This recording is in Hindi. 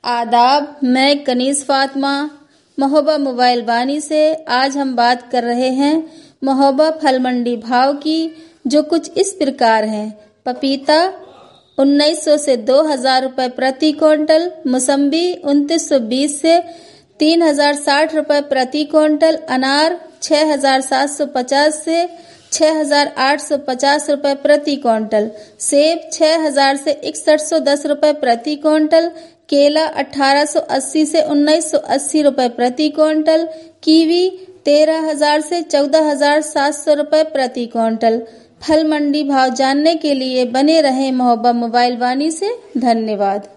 आदाब, मैं कनीज़ फातिमा महोबा मोबाइल वानी से। आज हम बात कर रहे हैं महोबा फल मंडी भाव की, जो कुछ इस प्रकार हैं। पपीता 1900 से 2000 रुपए प्रति क्विंटल, मौसम्बी 2920 से 3060 रुपए प्रति क्विंटल, अनार 6750 से 6850 रुपए प्रति क्विंटल, सेब 6000 से 6110 रुपए प्रति क्विंटल, केला 1880 से 1980 रुपए प्रति क्विंटल, कीवी 13000 से 14700 रुपए प्रति क्विंटल। फल मंडी भाव जानने के लिए बने रहें महोबा मोबाइल वानी से। धन्यवाद।